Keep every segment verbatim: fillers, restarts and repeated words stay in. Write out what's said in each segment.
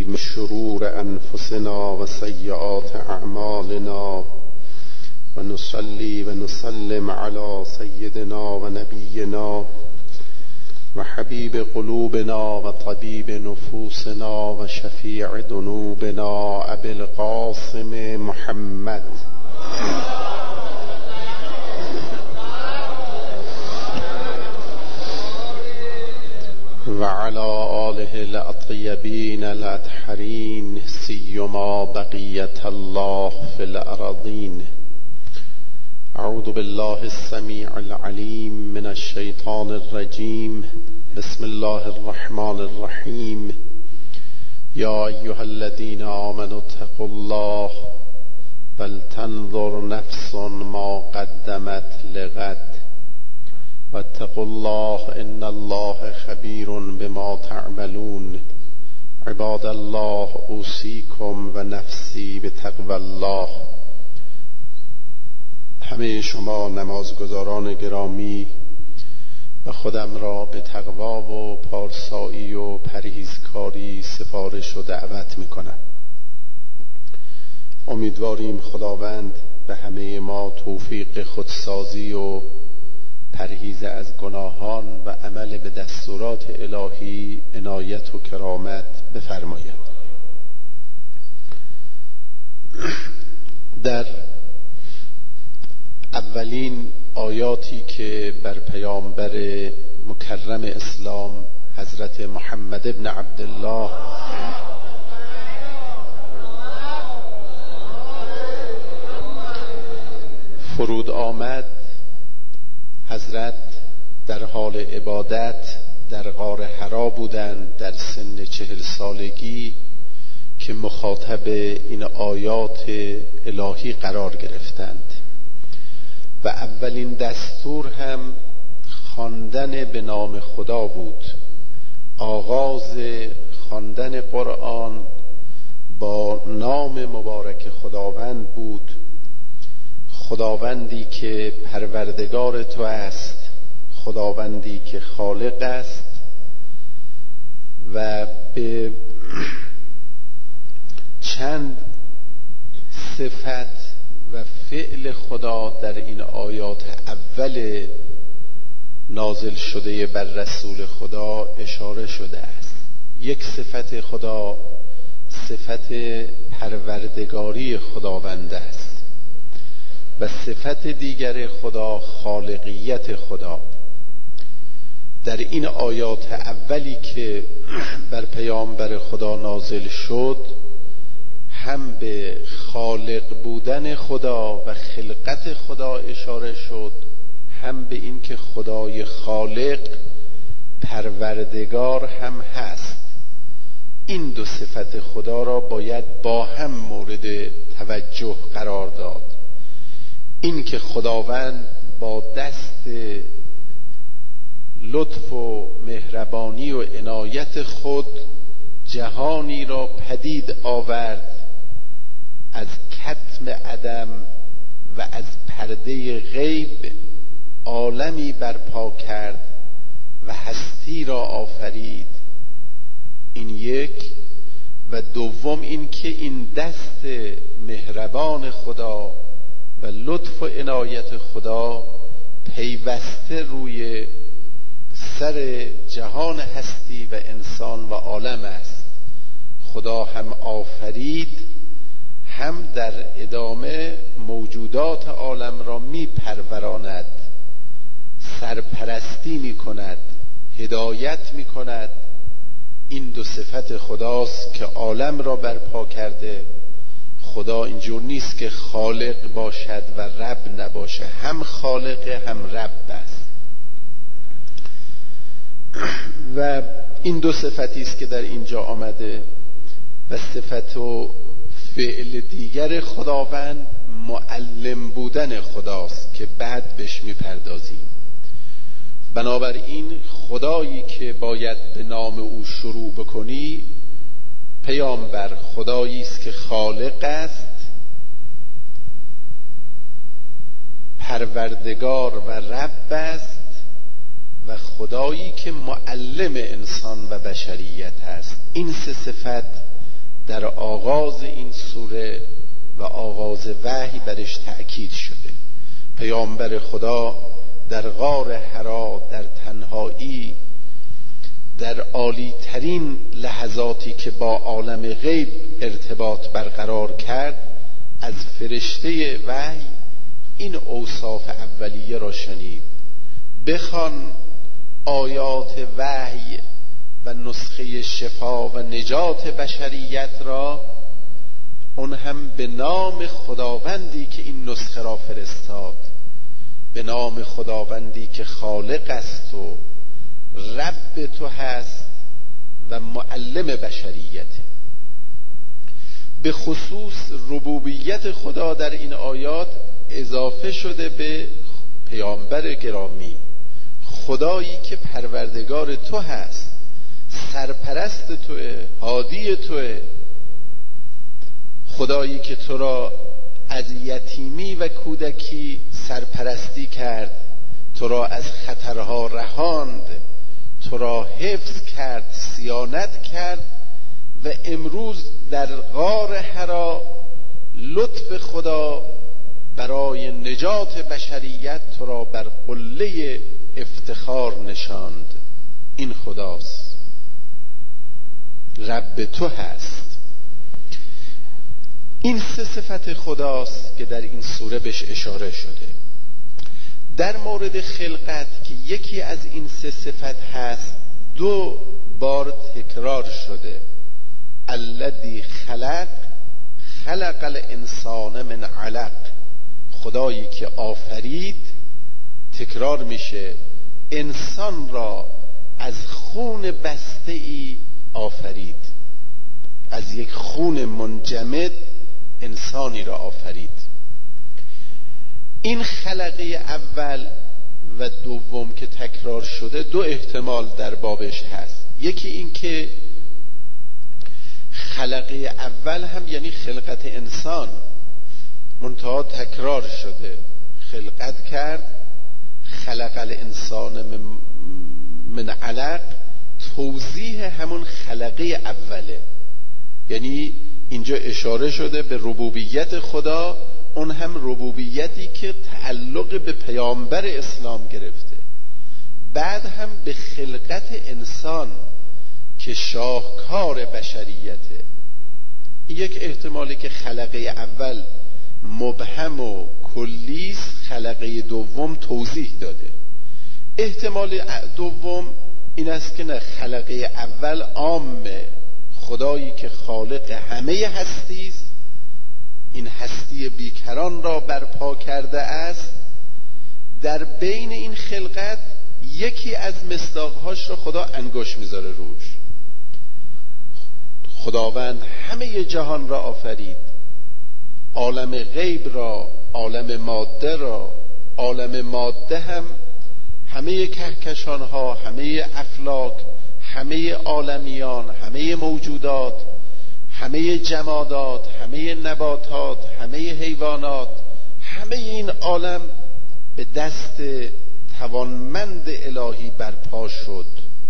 من شرور أنفسنا وسيئات أعمالنا ونصلي ونسلم على سيدنا ونبينا وحبيب قلوبنا وطبيب نفوسنا وشفيع ذنوبنا أبي القاسم محمد وعلى آله الأطيبين الأطهرين سيما بقية الله في الأراضين. أعوذ بالله السميع العليم من الشيطان الرجيم. بسم الله الرحمن الرحيم. يا أيها الذين آمنوا اتقوا الله ولتنظر نفس ما قدمت لغد واتقوا الله إن الله خبير بما تعملون. عباد الله اوصیکم و نفسی بتقوی الله. همه شما نمازگزاران گرامی و خودم را به تقوا و پارسایی و پرهیزکاری سفارش و دعوت میکنم. امیدواریم خداوند به همه ما توفیق خودسازی و پرهیز از گناهان و عمل به دستورات الهی عنایت و کرامت بفرماید. در اولین آیاتی که بر پیامبر مکرم اسلام حضرت محمد ابن عبدالله فرود آمد، حضرت در حال عبادت در غار حرا بودند در سن چهل سالگی که مخاطب این آیات الهی قرار گرفتند و اولین دستور هم خواندن به نام خدا بود. آغاز خواندن قرآن با نام مبارک خداوند بود. خداوندی که پروردگار تو است، خداوندی که خالق است و به چند صفت و فعل خدا در این آیات اول نازل شده بر رسول خدا اشاره شده است. یک صفت خدا صفت پروردگاری خداوند است و صفت دیگر خدا خالقیت خدا. در این آیات اولی که بر پیامبر خدا نازل شد هم به خالق بودن خدا و خلقت خدا اشاره شد، هم به این که خدای خالق پروردگار هم هست. این دو صفت خدا را باید با هم مورد توجه قرار داد. این که خداوند با دست لطف و مهربانی و عنایت خود جهانی را پدید آورد، از کتم عدم و از پرده غیب عالمی برپا کرد و هستی را آفرید. این یک. و دوم این که این دست مهربان خدا و لطف و عنایت خدا پیوسته روی سر جهان هستی و انسان و عالم است. خدا هم آفرید، هم در ادامه موجودات عالم را می پروراند، سرپرستی می کند، هدایت می کند. این دو صفت خداست که عالم را برپا کرده. خدا اینجور نیست که خالق باشد و رب نباشه، هم خالق هم رب است. و این دو صفتی است که در اینجا آمده. و صفت و فعل دیگر خداوند معلم بودن خداست که بعد بهش میپردازیم. بنابراین خدایی که باید به نام او شروع بکنی، پیامبر خدایی است که خالق است، پروردگار و رب است و خدایی که معلم انسان و بشریت است. این سه صفت در آغاز این سوره و آغاز وحی برش تأکید شده. پیامبر خدا در غار حرا، در تنهایی، در عالی ترین لحظاتی که با عالم غیب ارتباط برقرار کرد، از فرشته وحی این اوصاف اولیه را شنید. بخوان آیات وحی و نسخه شفا و نجات بشریت را، اون هم به نام خداوندی که این نسخه را فرستاد، به نام خداوندی که خالق است و رب تو هست و معلم بشریته. به خصوص ربوبیت خدا در این آیات اضافه شده به پیامبر گرامی، خدایی که پروردگار تو هست، سرپرست توه، هادی توه، خدایی که تو را از یتیمی و کودکی سرپرستی کرد، تو را از خطرها رهاند، تو را حفظ کرد، صیانت کرد و امروز در غار حرا لطف خدا برای نجات بشریت تو را بر قله افتخار نشاند. این خداست، رب تو هست. این سه صفت خداست که در این سوره بهش اشاره شده. در مورد خلقت که یکی از این سه صفت هست، دو بار تکرار شده. الذی خلق خلق الانسان من علق، خدایی که آفرید، تکرار میشه، انسان را از خون بسته ای آفرید، از یک خون منجمد انسانی را آفرید. این خلقه اول و دوم که تکرار شده، دو احتمال در بابش هست. یکی این که خلقه اول هم یعنی خلقت انسان، منتها تکرار شده، خلقت کرد، خلق الانسان من, من علق، توضیح همون خلقه اوله. یعنی اینجا اشاره شده به ربوبیت خدا، اون هم ربوبیتی که تعلق به پیامبر اسلام گرفته، بعد هم به خلقت انسان که شاهکار بشریته. یک احتمالی که خلقه اول مبهم و کلیست، خلقه دوم توضیح داده. احتمال دوم این است که نه، خلقه اول عامه، خدایی که خالق همه هستی است، این هستی بیکران را برپا کرده است، در بین این خلقت یکی از مصداقهاش را خدا انگشت میذاره روش. خداوند همه جهان را آفرید، عالم غیب را، عالم ماده را. عالم ماده هم همه کهکشان ها، همه افلاک، همه عالمیان، همه موجودات، همه جمادات، همه نباتات، همه حیوانات، همه این عالم به دست توانمند الهی برپا شد.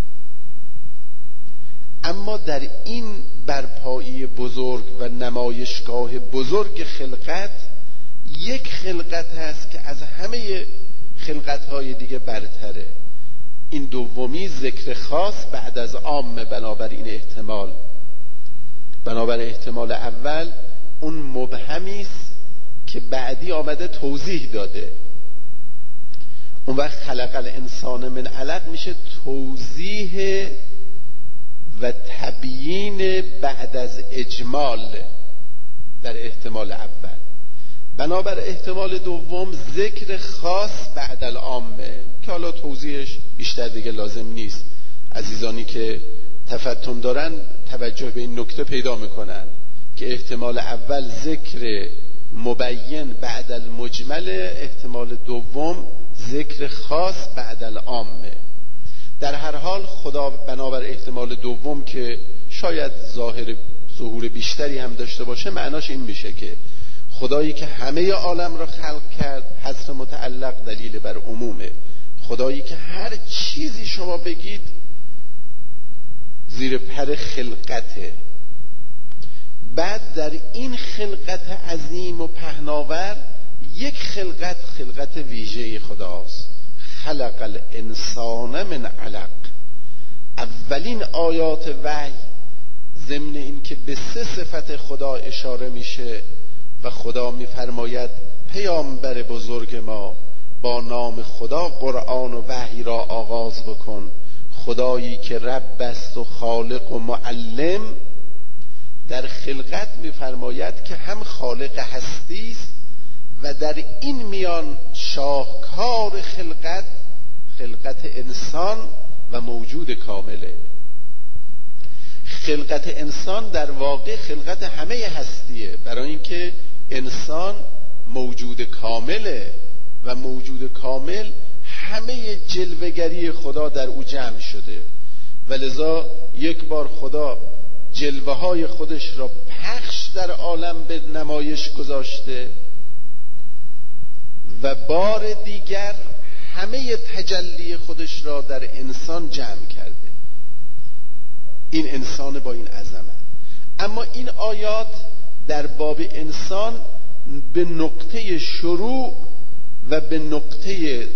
اما در این برپایی بزرگ و نمایشگاه بزرگ خلقت، یک خلقت هست که از همه خلقت‌های دیگه برتره. این دومی ذکر خاص بعد از عام، بنابر این احتمال، بنابر احتمال اول اون مبهمی است که بعدی آمده توضیح داده. اون وقت خلق الانسان من علق میشه توضیح و تبیین بعد از اجمال در احتمال اول. بنابر احتمال دوم ذکر خاص بعد العامه که حالا توضیحش بیشتر دیگه لازم نیست. عزیزانی که تفتن دارن توجه به این نکته پیدا میکنن که احتمال اول ذکر مبین بعد المجمل، احتمال دوم ذکر خاص بعد العامه. در هر حال خدا بنابر احتمال دوم که شاید ظاهر ظهور بیشتری هم داشته باشه، معناش این میشه که خدایی که همه عالم را خلق کرد، حذف متعلق دلیل بر عمومه. خدایی که هر چیزی شما بگید زیر پر خلقته. در این خلقت عظیم و پهناور یک خلقت خلقت ویژه خداست. خلق الانسان من علق. اولین آیات وحی ضمن این که به سه صفت خدا اشاره میشه و خدا میفرماید پیامبر بزرگ ما با نام خدا قرآن و وحی را آغاز بکن، خدایی که رب است و خالق و معلم. در خلقت میفرماید که هم خالق هستی است و در این میان شاهکار خلقت خلقت انسان و موجود کامله. خلقت انسان در واقع خلقت همه هستیه، برای اینکه انسان موجود کامله و موجود کامل همه جلوه‌گری خدا در او جمع شده و لذا یک بار خدا جلوه های خودش را پخش در عالم به نمایش گذاشته و بار دیگر همه تجلی خودش را در انسان جمع کرده. این انسان با این عظمت. اما این آیات در باب انسان به نقطه شروع و به نقطه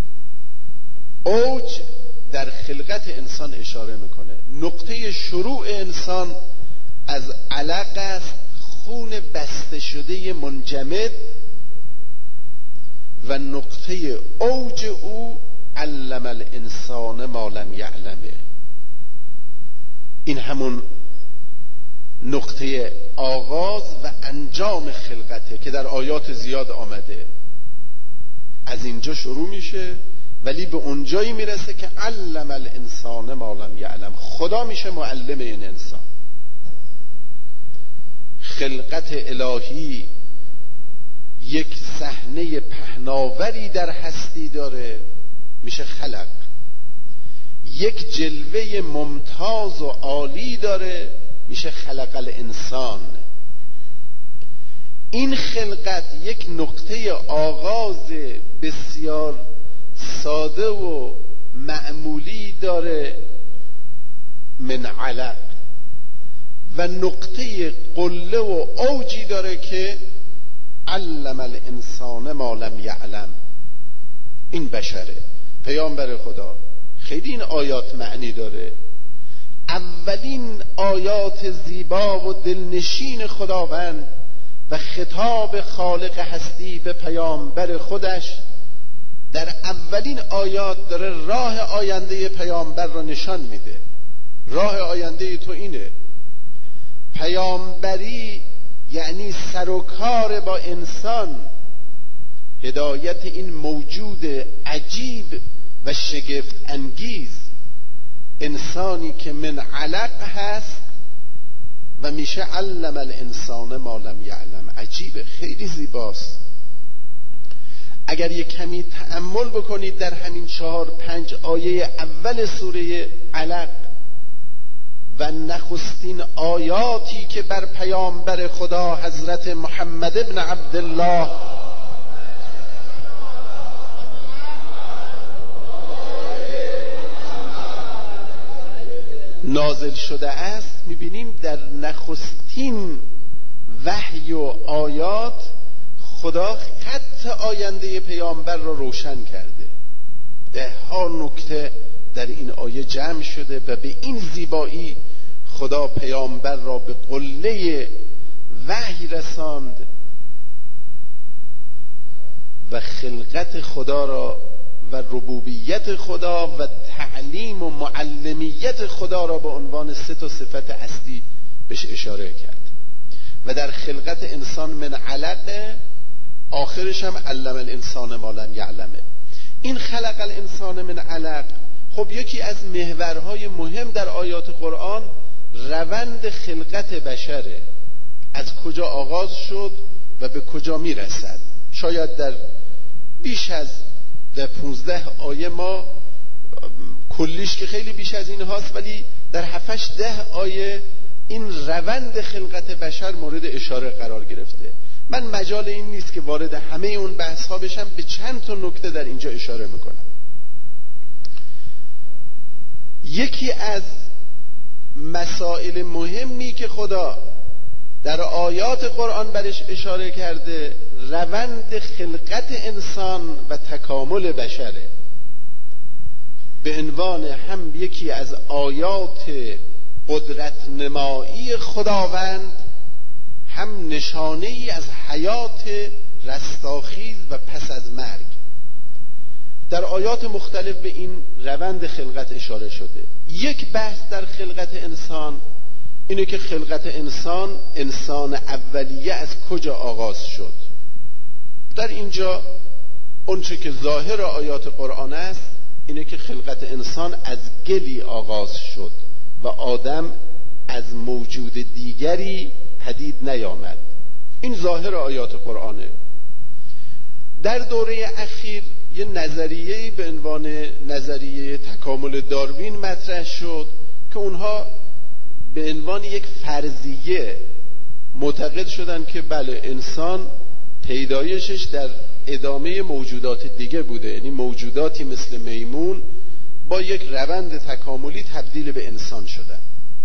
اوج در خلقت انسان اشاره میکنه. نقطه شروع انسان از علق است، خون بسته شده منجمد، و نقطه اوج او علم الانسان ما لم یعلمه. این همون نقطه آغاز و انجام خلقته که در آیات زیاد آمده. از اینجا شروع میشه ولی به اونجایی میرسه که علم الانسان ما لم یعلم. خدا میشه معلم این انسان. خلقت الهی یک صحنه پهناوری در هستی داره، میشه خلق. یک جلوه ممتاز و عالی داره، میشه خلق الانسان. این خلقت یک نقطه آغاز بسیار ساده و معمولی داره، من علق، و نقطه قله و اوجی داره که علم الانسان ما لم یعلم. این بشره، پیامبر خدا. خیلی این آیات معنی داره. اولین آیات زیبا و دلنشین خداوند و خطاب خالق هستی به پیامبر خودش در اولین آیات داره راه آینده پیامبر را نشان میده. راه آینده تو اینه. پیامبری یعنی سر و کار با انسان، هدایت این موجود عجیب و شگفت انگیز، انسانی که من علق هست و میشه علم الانسان ما لم یعلم. عجیبه، خیلی زیباست. اگر یک کمی تأمل بکنید در همین چهار پنج آیه اول سوره علق و نخستین آیاتی که بر پیامبر خدا حضرت محمد ابن عبدالله نازل شده است، میبینیم در نخستین وحی و آیات خدا خط آینده پیامبر را روشن کرده. ده ها نکته در این آیه جمع شده و به این زیبایی خدا پیامبر را به قله وحی رساند و خلقت خدا را و ربوبیت خدا و تعلیم و معلمیت خدا را به عنوان سه تا صفت اصلی بهش اشاره کرد. و در خلقت انسان من علق، آخرش هم علم الانسان ما لم یعلمه. این خلق الانسان من علق، خب یکی از محورهای مهم در آیات قرآن روند خلقت بشره. از کجا آغاز شد و به کجا میرسد. شاید در بیش از در پونزده آیه ما کلیش که خیلی بیش از این هاست، ولی در هفتش ده آیه این روند خلقت بشر مورد اشاره قرار گرفته. من مجال این نیست که وارد همه اون بحث ها بشم، به چند تا نکته در اینجا اشاره میکنم. یکی از مسائل مهمی که خدا در آیات قرآن برش اشاره کرده، روند خلقت انسان و تکامل بشره. به عنوان هم یکی از آیات قدرت نمایی خداوند، هم نشانه ای از حیات رستاخیز و پس از مرگ. در آیات مختلف به این روند خلقت اشاره شده. یک بحث در خلقت انسان اینه که خلقت انسان، انسان اولیه از کجا آغاز شد. در اینجا اونچه که ظاهر آیات قرآن است اینه که خلقت انسان از گلی آغاز شد و آدم از موجود دیگری پدید نیامد. این ظاهر آیات قرآنه. در دوره اخیر یه نظریه‌ای به عنوان نظریه تکامل داروین مطرح شد که اونها به عنوان یک فرضیه معتقد شدن که بله، انسان پیدایشش در ادامه موجودات دیگه بوده، یعنی موجوداتی مثل میمون با یک روند تکاملی تبدیل به انسان شدن.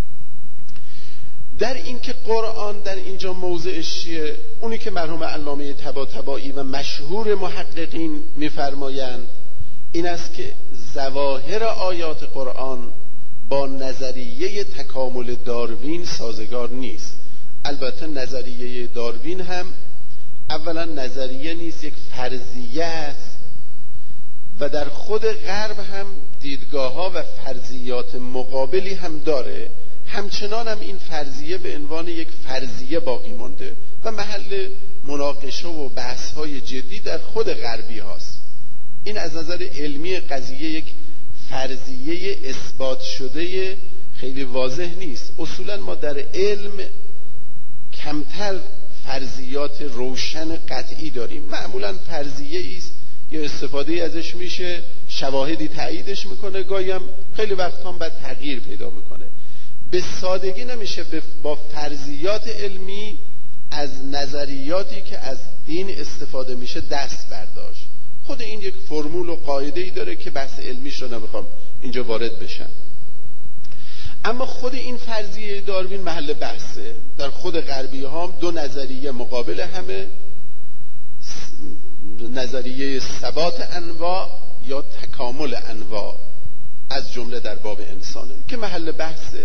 در این که قرآن در اینجا موضعش چیه؟ اونی که مرحوم علامه طباطبایی و مشهور محققین میفرمایند این است که ظواهر آیات قرآن با نظریه تکامل داروین سازگار نیست. البته نظریه داروین هم اولا نظریه نیست، یک فرضیه است و در خود غرب هم دیدگاه ها و فرضیات مقابلی هم داره. همچنان هم این فرضیه به عنوان یک فرضیه باقی مونده و محل مناقشه و بحث های جدی در خود غربی هاست. این از نظر علمی قضیه یک فرضیه اثبات شده خیلی واضح نیست. اصولا ما در علم کمتر فرضیات روشن قطعی داریم. معمولا فرضیه است یا استفاده ازش میشه، شواهدی تاییدش میکنه، گاهی هم خیلی وقت هم بعد تغییر پیدا میکنه. به سادگی نمیشه با فرضیات علمی از نظریاتی که از دین استفاده میشه دست برداشت. خود این یک فرمول و قاعده‌ای داره که بحث علمیش رو نمیخوام اینجا وارد بشم. اما خود این فرضیه داروین محل بحثه. در خود غربی ها هم دو نظریه مقابل همه، نظریه ثبات انواع یا تکامل انواع از جمله در باب انسانه که محل بحثه.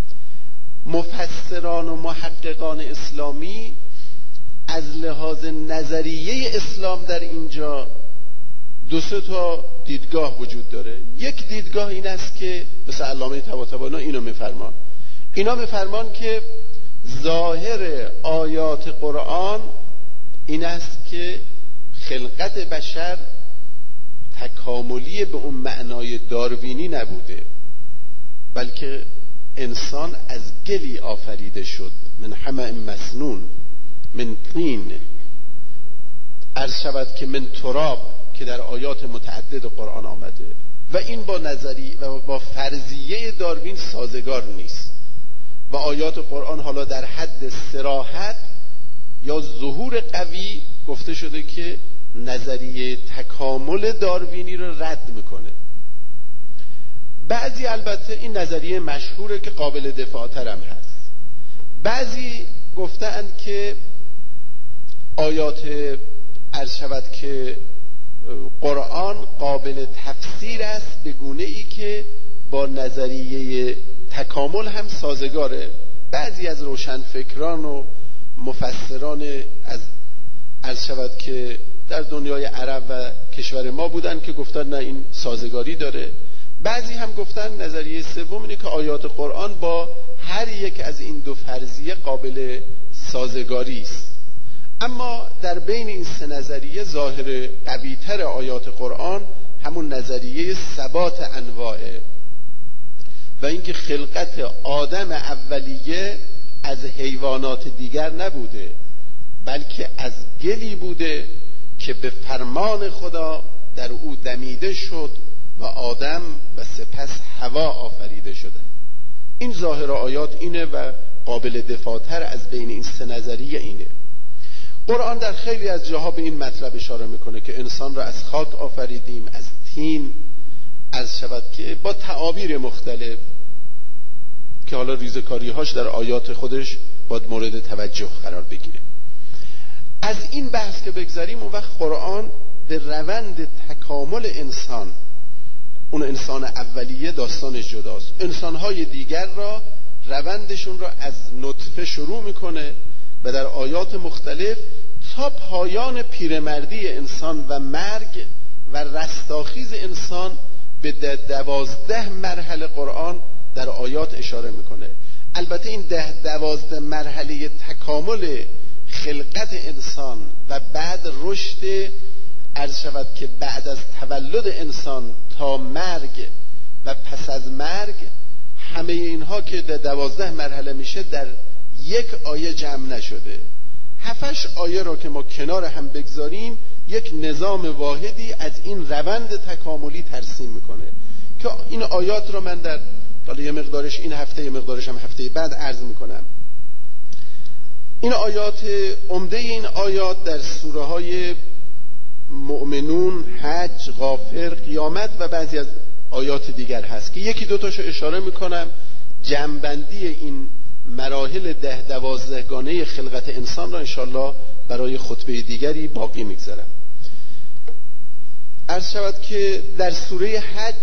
مفسران و محققان اسلامی از لحاظ نظریه اسلام در اینجا دو سه تا دیدگاه وجود داره. یک دیدگاه این است که مثل علامه طباطبایی اینو میفرمان اینا میفرمان که ظاهر آیات قرآن این است که خلقت بشر تکاملی به اون معنای داروینی نبوده، بلکه انسان از گلی آفریده شد، من حمأ مسنون، من طین، عرض شود که من تراب، که در آیات متعدد قرآن آمده و این با نظری و با فرضیه داروین سازگار نیست و آیات قرآن حالا در حد صراحت یا ظهور قوی گفته شده که نظریه تکامل داروینی رو رد میکنه. بعضی البته این نظریه مشهوره که قابل دفاع ترم هست. بعضی گفتند که آیات عرض شود که قرآن قابل تفسیر است به گونه ای که با نظریه تکامل هم سازگاره. بعضی از روشنفکران و مفسران از عرض شود که در دنیای عرب و کشور ما بودن که گفتن نه این سازگاری داره. بعضی هم گفتن نظریه سوم اینه که آیات قرآن با هر یک از این دو فرضیه قابل سازگاری است. اما در بین این سه نظریه ظاهر قوی‌تر آیات قرآن همون نظریه ثبات انواعه و اینکه خلقت آدم اولیه از حیوانات دیگر نبوده، بلکه از گلی بوده که به فرمان خدا در او دمیده شد و آدم و سپس حوا آفریده شده. این ظاهر آیات اینه و قابل دفاع‌تر از بین این سه نظریه اینه. قرآن در خیلی از جاها به این مطلب اشاره میکنه که انسان را از خاک آفریدیم، از طین، از شود که با تعابیر مختلف که حالا ریزکاری هاش در آیات خودش باید مورد توجه قرار بگیره. از این بحث که بگذاریم، اون وقت قرآن به روند تکامل انسان، اون انسان اولیه داستانش جداست، انسانهای دیگر را روندشون را از نطفه شروع میکنه و در آیات مختلف تا پایان پیرمردی انسان و مرگ و رستاخیز انسان به دوازده مرحله قرآن در آیات اشاره میکنه. البته این ده دوازده مرحله تکامل خلقت انسان و بعد رشد، عرض شود که بعد از تولد انسان تا مرگ و پس از مرگ، همه اینها که در دوازده مرحله میشه در یک آیه جمع نشده. هفتش آیه را که ما کنار هم بگذاریم، یک نظام واحدی از این روند تکاملی ترسیم میکنه که این آیات را من در حالا یه مقدارش این هفته، یه مقدارش هم هفته بعد عرض میکنم. این آیات، عمده این آیات در سوره های مؤمنون، حج، غافر، قیامت و بعضی از آیات دیگر هست که یکی دو تاشو اشاره میکنم. جمع‌بندی این مراحل ده دوازدهگانه خلقت انسان را انشالله برای خطبه دیگری باقی میگذارم. عرض شود که در سوره حج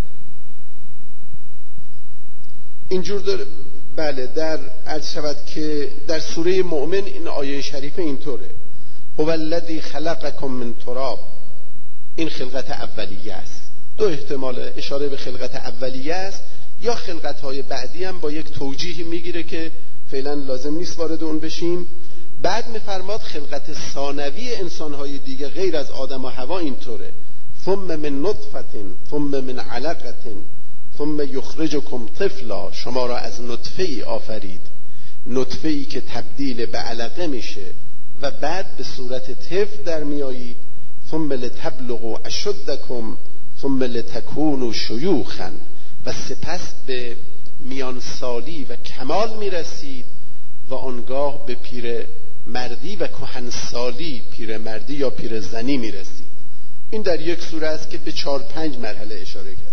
اینجور داره، بله، در عرض شود که در سوره مؤمن این آیه شریفه اینطوره: هو الذی خلقکم من تراب. این خلقت اولیه است. دو احتمال اشاره به خلقت اولیه است، یا خلقت های بعدی هم با یک توجیهی میگیره که فعلا لازم نیست وارد اون بشیم. بعد میفرماد خلقت ثانوی انسان های دیگه غیر از آدم و حوا اینطوره: ثم من نطفه ثم من علقه ثم یخرجکم طفلا. شما را از نطفه ای آفرید، نطفه ای که تبدیل به علقه میشه و بعد به صورت طفل در میایید. ثم لتبلغوا اشدکم ثم لتکونوا شیوخا. و سپس به میانسالی و کمال میرسید و آنگاه به پیر مردی و کهنسالی، پیر مردی یا پیر زنی میرسید. این در یک سوره است که به چهار پنج مرحله اشاره کردم.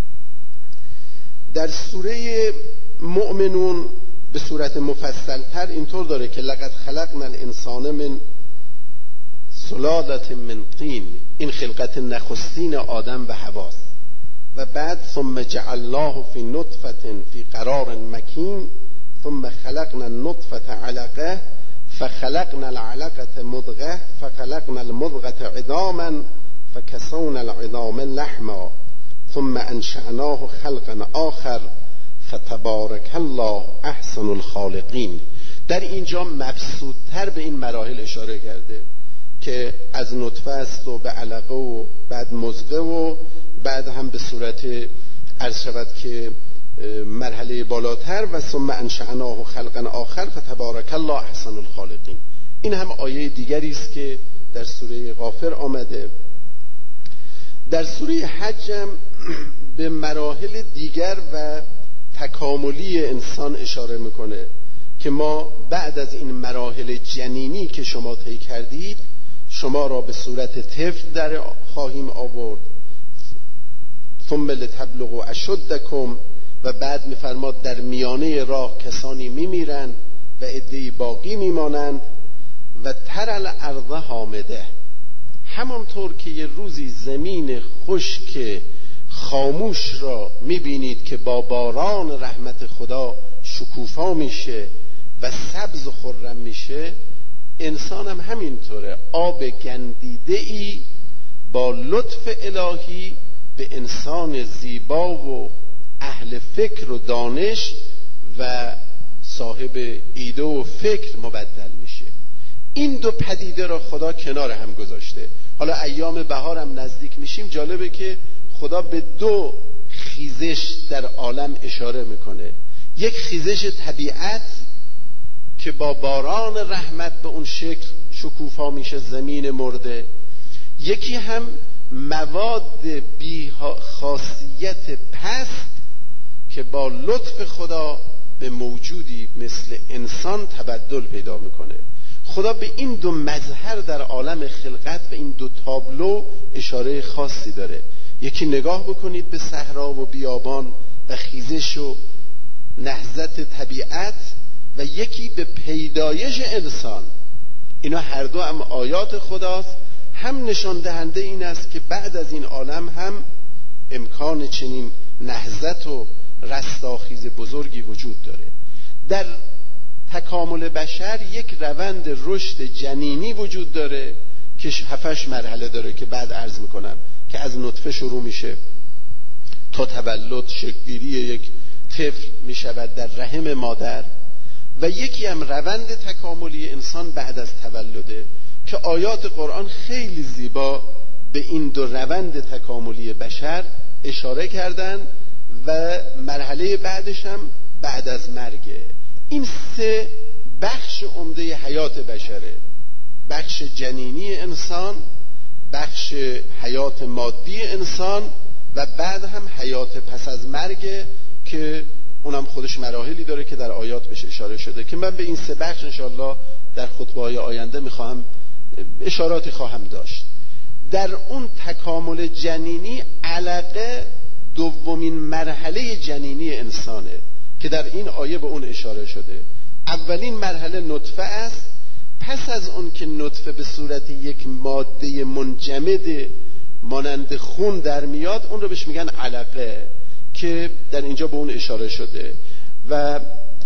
در سوره مؤمنون به صورت مفصلتر اینطور داره که لقد خلقنا الانسان من سلالة من طین. این خلقت نخستین آدم و حواست. و بعد ثم جعلناه فی نطفة فی قرار مکین ثم خلقنا النطفة علقه فخلقنا العلقة مضغة فخلقنا المضغة عظاما فكسونا العظام لحما ثم انشأناه خلقا آخر فتبارک الله احسن الخالقین. در اینجا مبسوطتر به این مراحل اشاره کرده که از نطفه است و به علقه و بعد مضغه و بعد هم به صورت عرض شود که مرحله بالاتر و ثم انشأناه خلقا آخر فتبارک الله احسن الخالقین. این هم آیه دیگری است که در سوره غافر آمده. در سوره حج هم به مراحل دیگر و تکاملی انسان اشاره میکنه که ما بعد از این مراحل جنینی که شما طی کردید، شما را به صورت طفل در خواهیم آورد. ثم لتبلغوا اشدکم. و بعد میفرماد در میانه راه کسانی میمیرند و عده‌ای باقی میمانند. و تر الارض حامده. همانطور که یه روزی زمین خشک خاموش را میبینید که با باران رحمت خدا شکوفا میشه و سبز و خرم میشه، انسان هم همینطوره. آب گندیده ای با لطف الهی به انسان زیبا و اهل فکر و دانش و صاحب ایده و فکر مبدل میشه. این دو پدیده را خدا کنار هم گذاشته. حالا ایام بهار هم نزدیک میشیم، جالبه که خدا به دو خیزش در عالم اشاره میکنه. یک خیزش طبیعت که با باران رحمت به اون شکل شکوفا میشه زمین مرده، یکی هم مواد بی خاصیت پست که با لطف خدا به موجودی مثل انسان تبدل پیدا میکنه. خدا به این دو مظهر در عالم خلقت و این دو تابلو اشاره خاصی داره. یکی نگاه بکنید به صحرا و بیابان و خیزش و نهضت طبیعت و یکی به پیدایش انسان. اینا هر دو هم آیات خداست، هم نشان دهنده این است که بعد از این عالم هم امکان چنین نهضت و رستاخیز بزرگی وجود داره. در تکامل بشر یک روند رشد جنینی وجود داره که هفتش مرحله داره که بعد عرض میکنم، که از نطفه شروع میشه تا تولد، شکل‌گیری یک طفل میشود در رحم مادر، و یکی هم روند تکاملی انسان بعد از تولده که آیات قرآن خیلی زیبا به این دو روند تکاملی بشر اشاره کردن و مرحله بعدش هم بعد از مرگه. این سه بخش عمده حیات بشره: بخش جنینی انسان، بخش حیات مادی انسان و بعد هم حیات پس از مرگ که اونم خودش مراحلی داره که در آیات بهش اشاره شده، که من به این سه بخش انشاءالله در خطبه‌های آینده میخواهم اشاراتی خواهم داشت. در اون تکامل جنینی علقه دومین مرحله جنینی انسانه که در این آیه به اون اشاره شده. اولین مرحله نطفه است، پس از اون که نطفه به صورت یک ماده منجمد مانند خون در میاد، اون رو بهش میگن علقه که در اینجا به اون اشاره شده. و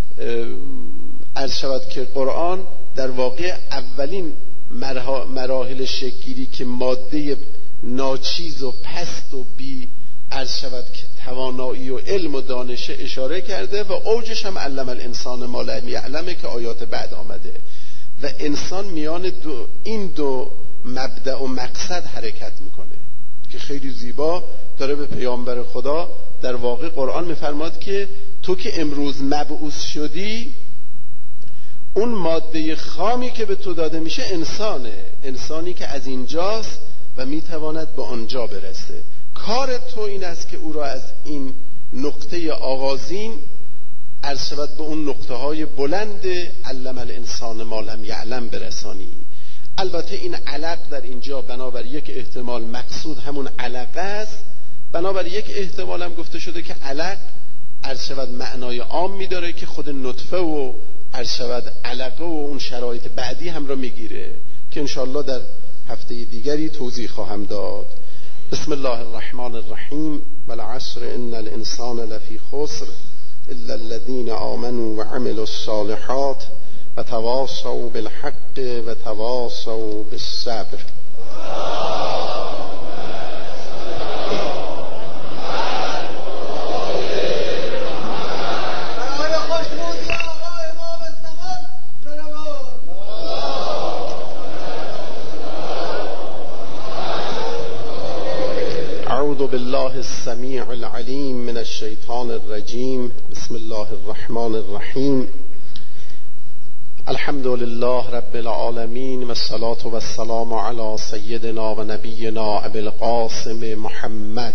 عرض شود که قرآن در واقع اولین مراحل شکل‌گیری که ماده ناچیز و پست و بی عرض شود که توانایی و علم و دانش اشاره کرده و اوجش هم علم الانسان ما لم یعلمه که آیات بعد آمده و انسان میان دو این دو مبدأ و مقصد حرکت میکنه که خیلی زیبا داره به پیامبر خدا در واقع قرآن میفرماد که تو که امروز مبعوث شدی، اون ماده خامی که به تو داده میشه انسانه، انسانی که از اینجاست و میتواند به آنجا برسه. کار تو این است که او را از این نقطه آغازین عرض شود به اون نقطه های بلند علم الانسان ما لم یعلم برسانی. البته این علق در اینجا بنابر یک احتمال مقصود همون علقه است، بنابر یک احتمال هم گفته شده که علق عرض شود معنای عام میداره که خود نطفه و عرض شود علقه و اون شرایط بعدی هم را میگیره که انشاءالله در هفته دیگری توضیح خواهم داد. بسم الله الرحمن الرحیم والعصر ان الانسان لفی خسر الا الذين آمنوا وعملوا الصالحات وتواصوا بالحق وتواصوا بالصبر. أعوذ بالله السميع العليم من الشيطان الرجيم. بسم الله الرحمن الرحيم. الحمد لله رب العالمين والصلاة والسلام على سيدنا ونبينا أبي القاسم محمد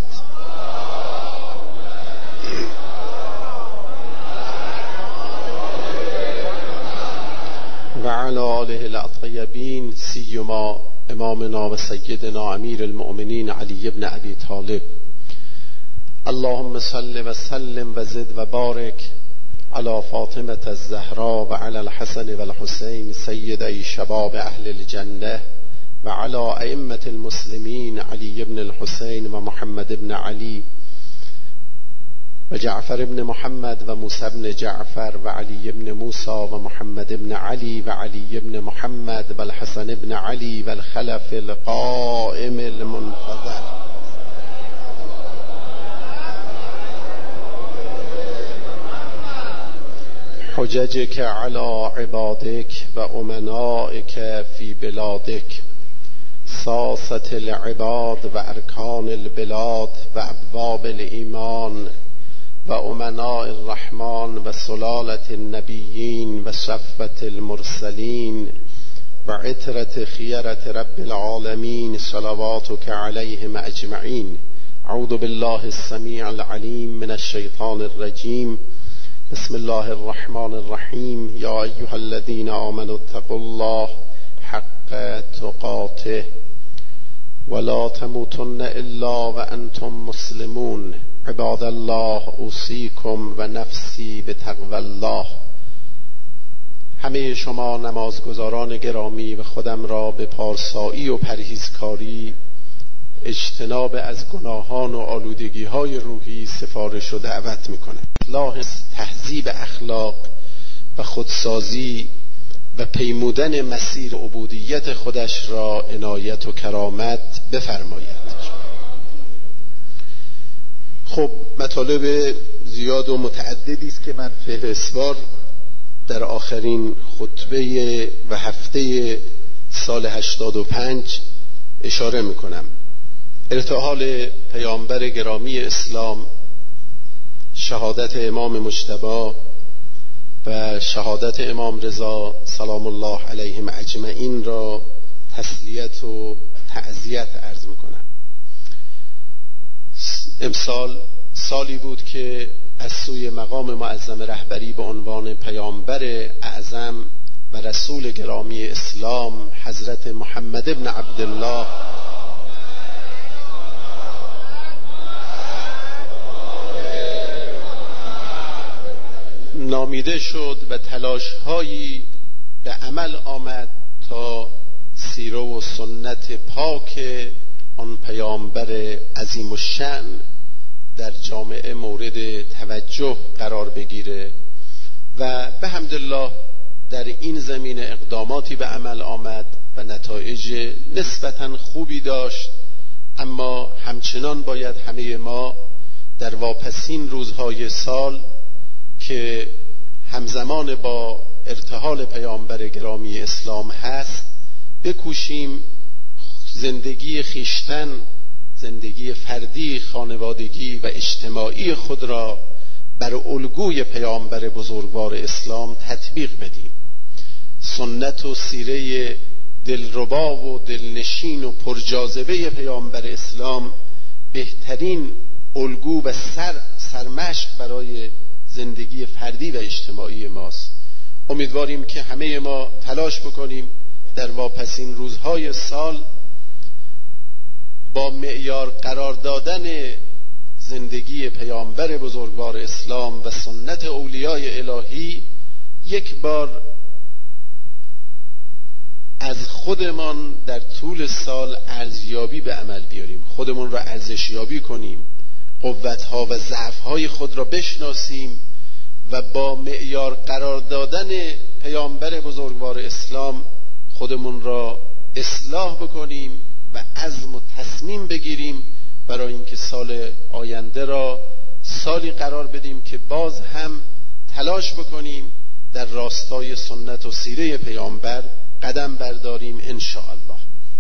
وعلى آله الأطيبين سيما امامنا و سیدنا امیر المؤمنین علی ابن ابی طالب. اللهم صل و سلم و زد و بارک علی فاطمه الزهرا و علی الحسن و الحسین سیدی شباب اهل الجنه و علی ائمه المسلمین علی ابن الحسین و محمد ابن علی و جعفر ابن محمد و موسی ابن جعفر و علی ابن موسی و محمد ابن علی و علی ابن محمد و الحسن ابن علی و الخلف القائم المنتظر. حججك على عبادك و امنائك في بلادك ساسة العباد و ارکان البلاد و ابواب الایمان و امناء الرحمن و سلالة النبیین و صفوة المرسلین و عطرة خیرة رب العالمین صلواتك علیهم اجمعین. اعوذ بالله السمیع العلیم من الشیطان الرجیم. بسم الله الرحمن الرحیم. یا ایها الذین آمنوا اتقوا الله حق تقاته ولا تموتن الا وانتم مسلمون. عباد الله اوصیکم و نفسی بتقوی الله. همه شما نمازگزاران گرامی و خودم را به پارسایی و پرهیزکاری، اجتناب از گناهان و آلودگی‌های روحی سفارش و دعوت می‌کنم. اصلاح تهذیب اخلاق و خودسازی و پیمودن مسیر عبودیت خودش را عنایت و کرامت بفرماید. خب مطالب زیاد و متعددی است که من فهرستوار در آخرین خطبه و هفته سال هشتاد و پنج اشاره میکنم. ارتحال پیامبر گرامی اسلام، شهادت امام مجتبی و شهادت امام رضا سلام الله علیهم اجمعین را تسلیت و تعزیت عرض میکنم. امسال سالی بود که از سوی مقام معظم رهبری به عنوان پیامبر اعظم و رسول گرامی اسلام حضرت محمد ابن عبدالله نامیده شد و تلاش‌هایی به عمل آمد تا سیره و سنت پاک آن پیامبر عظیم الشأن در جامعه مورد توجه قرار بگیره و به حمدالله در این زمینه اقداماتی به عمل آمد و نتایج نسبتاً خوبی داشت. اما همچنان باید همه ما در واپسین روزهای سال که همزمان با ارتحال پیامبر گرامی اسلام هست بکوشیم زندگی خیشتن، زندگی فردی، خانوادگی و اجتماعی خود را بر الگوی پیامبر بزرگوار اسلام تطبیق بدیم. سنت و سیره دلربا و دلنشین و پرجاذبه پیامبر اسلام بهترین الگو و سر سرمشق برای زندگی فردی و اجتماعی ماست. امیدواریم که همه ما تلاش بکنیم در واپسین روزهای سال با معیار قرار دادن زندگی پیامبر بزرگوار اسلام و سنت اولیای الهی یک بار از خودمان در طول سال ارزیابی به عمل بیاریم، خودمون را ارزشیابی کنیم، قوت‌ها و ضعف‌های خود را بشناسیم و با معیار قرار دادن پیامبر بزرگوار اسلام خودمون را اصلاح بکنیم و عزم و تصمیم بگیریم برای اینکه سال آینده را سالی قرار بدیم که باز هم تلاش بکنیم در راستای سنت و سیره پیامبر قدم برداریم ان شاء الله.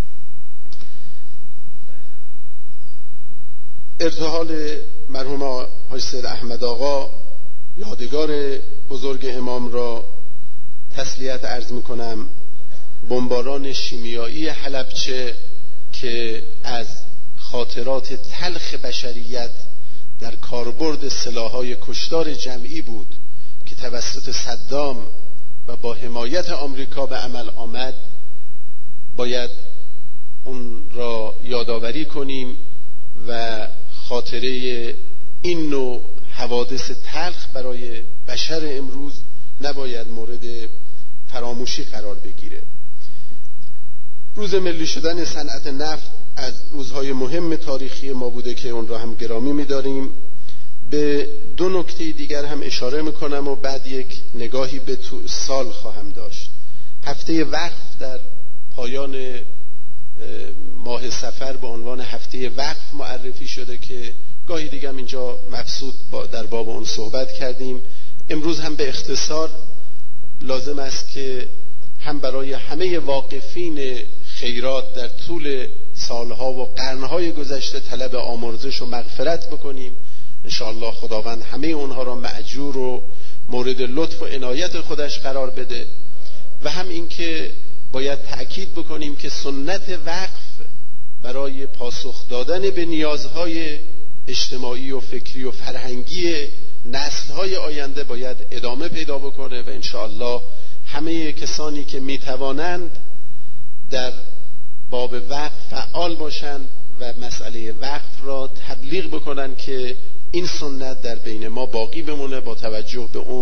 ارتحال مرحوم حاج سید احمد آقا یادگار بزرگ امام را تسلیت عرض میکنم. بمباران شیمیایی حلبچه که از خاطرات تلخ بشریت در کاربرد سلاح‌های کشتار جمعی بود که توسط صدام و با حمایت آمریکا به عمل آمد، باید اون را یادآوری کنیم و خاطره این نوع حوادث تلخ برای بشر امروز نباید مورد فراموشی قرار بگیره. روز ملی شدن صنعت نفت از روزهای مهم تاریخی ما بوده که اون را هم گرامی می‌داریم. به دو نکته دیگر هم اشاره میکنم و بعد یک نگاهی به سال خواهم داشت. هفته وقف در پایان ماه صفر به عنوان هفته وقف معرفی شده که گاهی دیگه هم اینجا مبسوط در باب اون صحبت کردیم. امروز هم به اختصار لازم است که هم برای همه واقفین خیرات در طول سالها و قرنهای گذشته طلب آمرزش و مغفرت بکنیم. انشاءالله خداوند همه اونها را مأجور و مورد لطف و عنایت خودش قرار بده. و هم این که باید تأکید بکنیم که سنت وقف برای پاسخ دادن به نیازهای اجتماعی و فکری و فرهنگی نسل‌های آینده باید ادامه پیدا بکنه و انشاءالله همه کسانی که میتوانند در باب وقف فعال باشند و مسئله وقف را تبلیغ بکنن که این سنت در بین ما باقی بمونه با توجه به اون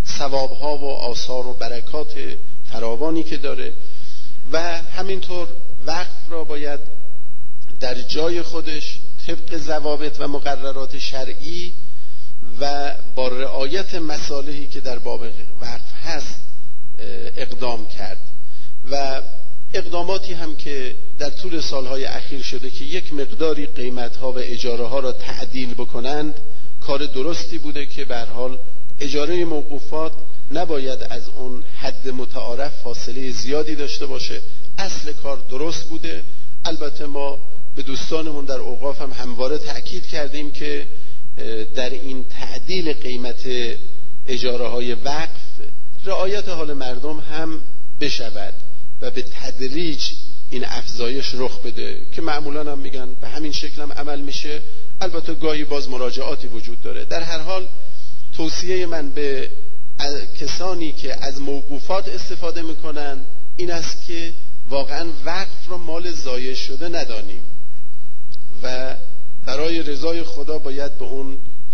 ثوابها و آثار و برکات فراوانی که داره و همینطور وقف را باید در جای خودش طبق ضوابط و مقررات شرعی و با رعایت مصالحی که در باب وقف هست اقدام کرد و اقداماتی هم که در طول سالهای اخیر شده که یک مقداری قیمتها و اجاره ها را تعدیل بکنند کار درستی بوده که به هر حال اجاره موقوفات نباید از اون حد متعارف فاصله زیادی داشته باشه. اصل کار درست بوده. البته ما به دوستانمون در اوقاف هم همواره تأکید کردیم که در این تعدیل قیمت اجاره های وقف رعایت حال مردم هم بشود و به تدریج این افزایش رخ بده که معمولا هم میگن به همین شکل هم عمل میشه. البته گاهی باز مراجعاتی وجود داره. در هر حال توصیه من به کسانی که از موقوفات استفاده میکنن این است که واقعا وقف را مال ضایع شده ندانیم و برای رضای خدا باید به اون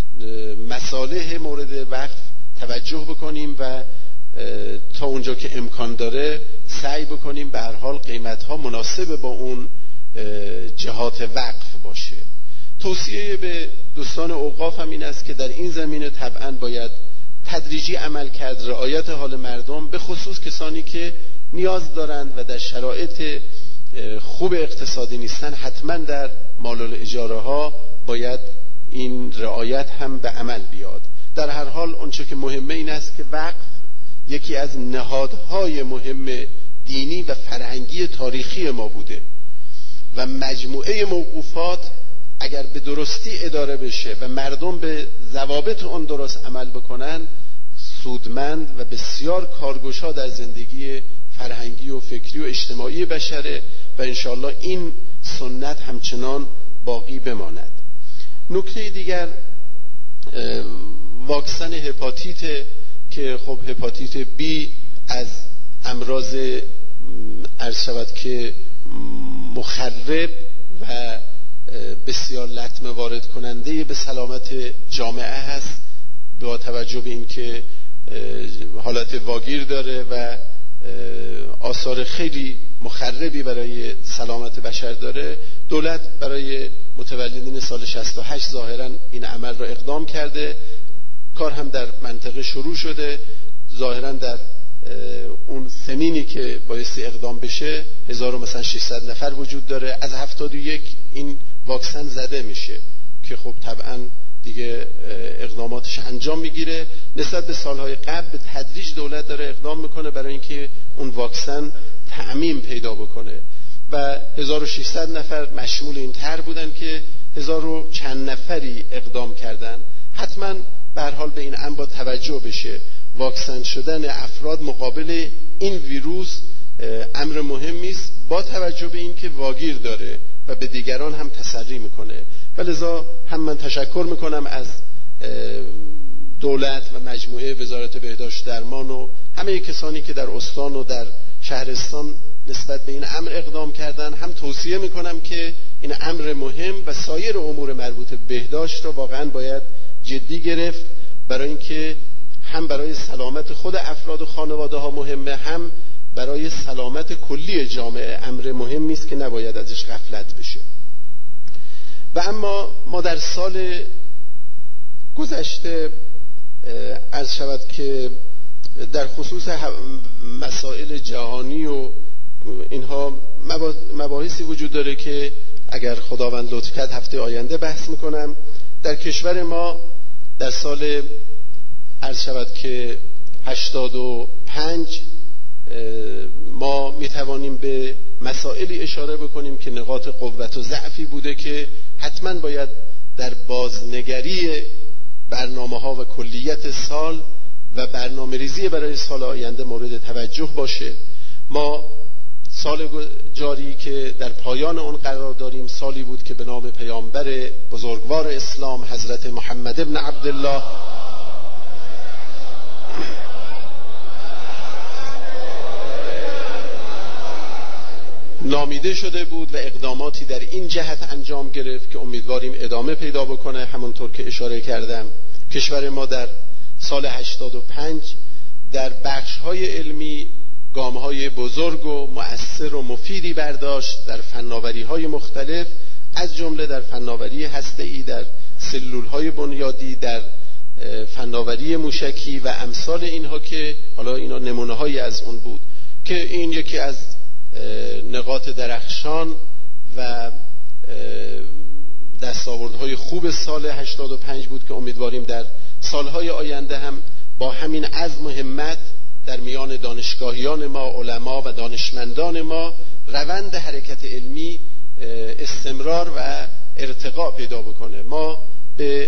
مصالح مورد وقف توجه بکنیم و تا اونجا که امکان داره سعی بکنیم به هر حال قیمتها مناسب با اون جهات وقف باشه. توصیه به دوستان اوقاف هم این است که در این زمینه طبعا باید تدریجی عمل کرد، رعایت حال مردم، به خصوص کسانی که نیاز دارند و در شرایط خوب اقتصادی نیستن حتما در مال الاجاره ها باید این رعایت هم به عمل بیاد. در هر حال اونچه که مهمه این است که وقف یکی از نهادهای مهم دینی و فرهنگی تاریخی ما بوده و مجموعه موقوفات اگر به درستی اداره بشه و مردم به ضوابط اون درست عمل بکنن سودمند و بسیار کارگشا در زندگی فرهنگی و فکری و اجتماعی بشره و انشاءالله این سنت همچنان باقی بماند. نکته دیگر واکسن هپاتیت که خب هپاتیت بی از امراض عرض شود که مخرب و بسیار لطمه وارد کننده به سلامت جامعه هست با توجه به این که حالت واگیر داره و آثار خیلی مخربی برای سلامت بشر داره. دولت برای متولدین سال شصت و هشت ظاهرا این عمل را اقدام کرده. کار هم در منطقه شروع شده. ظاهرا در اون سنینی که بایستی اقدام بشه هزار و مثلا ششصد نفر وجود داره. از هفتاد و یک این واکسن زده میشه که خب طبعا دیگه اقداماتش انجام میگیره. نسبت به سالهای قبل به تدریج دولت داره اقدام میکنه برای اینکه اون واکسن تعمیم پیدا بکنه و هزار و ششصد نفر مشمول این طرح بودن که هزار و چند نفری اقدام کردن. حتما به هر حال به این امر با توجه بشه. واکسن شدن افراد مقابل این ویروس امر مهمی است با توجه به این که واگیر داره و به دیگران هم تسری میکنه. ولذا هم من تشکر میکنم از دولت و مجموعه وزارت بهداشت درمان و همه کسانی که در استان و در شهرستان نسبت به این امر اقدام کردن. هم توصیه میکنم که این امر مهم و سایر امور مربوط به بهداشت را واقعا باید جدی گرفت برای اینکه هم برای سلامت خود افراد و خانواده ها مهمه، هم برای سلامت کلی جامعه امر مهمی است که نباید ازش غفلت بشه. و اما ما در سال گذشته عرض شود که در خصوص مسائل جهانی و اینها مباحثی وجود داره که اگر خداوند لطف کرد هفته آینده بحث میکنم. در کشور ما در سال عرض شود که هشتاد و پنج ما میتوانیم به مسائلی اشاره بکنیم که نقاط قوت و ضعفی بوده که حتما باید در بازنگری برنامه ها و کلیت سال و برنامه ریزی برای سال آینده مورد توجه باشه. ما سال جاری که در پایان اون قرار داریم سالی بود که به نام پیامبر بزرگوار اسلام حضرت محمد ابن عبدالله نامیده شده بود و اقداماتی در این جهت انجام گرفت که امیدواریم ادامه پیدا بکنه. همونطور که اشاره کردم کشور ما در سال هشتاد و پنج در بخش‌های علمی گام‌های بزرگ و مؤثر و مفیدی برداشت در فناوری‌های مختلف، از جمله در فناوری هسته‌ای، در سلول‌های بنیادی، در فناوری موشکی و امثال اینها که حالا اینا نمونه‌هایی از اون بود که این یکی از نقاط درخشان و دستاوردهای خوب سال هشتاد و پنج بود که امیدواریم در سالهای آینده هم با همین عزم و همت در میان دانشگاهیان ما، علما و دانشمندان ما روند حرکت علمی استمرار و ارتقا پیدا بکنه. ما به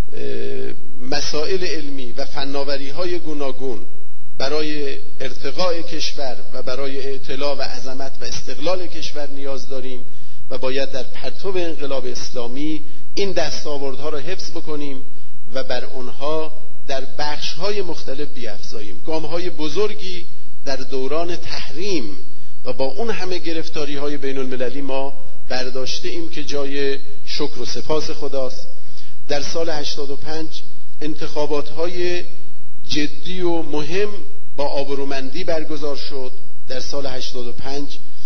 مسائل علمی و فناوری‌های گوناگون برای ارتقاء کشور و برای اطلاع و عظمت و استقلال کشور نیاز داریم و باید در پرتو انقلاب اسلامی این دستاوردها را حفظ بکنیم و بر آنها در بخش‌های مختلف بیفزاییم. گام‌های بزرگی در دوران تحریم و با اون همه گرفتاری‌های بین المللی ما برداشته ایم که جای شکر و سپاس خداست. در سال هشتاد و پنج انتخابات‌های جدی و مهم با آبرومندی برگزار شد. در سال هشتاد و پنج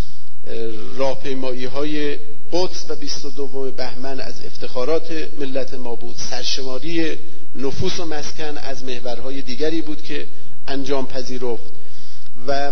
راهپیمایی‌های قدس و بیست و دوم بهمن از افتخارات ملت ما بود. سرشماری نفوس و مسکن از محورهای دیگری بود که انجام پذیرفت و